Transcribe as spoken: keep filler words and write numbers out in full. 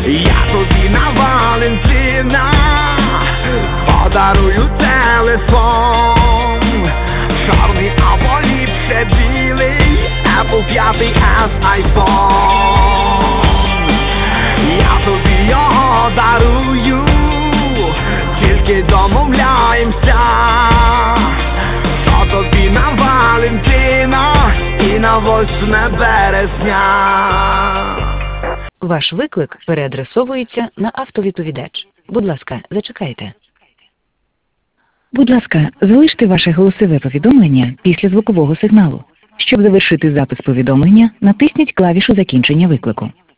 Я тобі на Валентина подарую телефон, чорний або ліпше білий, Apple п'ять ес iPhone. Я тобі його дарую, тільки домовляємося, що тобі на Валентина і на восьме березня. Ваш виклик переадресовується на автовідповідач. Будь ласка, зачекайте. Будь ласка, залиште ваше голосове повідомлення після звукового сигналу. Щоб завершити запис повідомлення, натисніть клавішу закінчення виклику.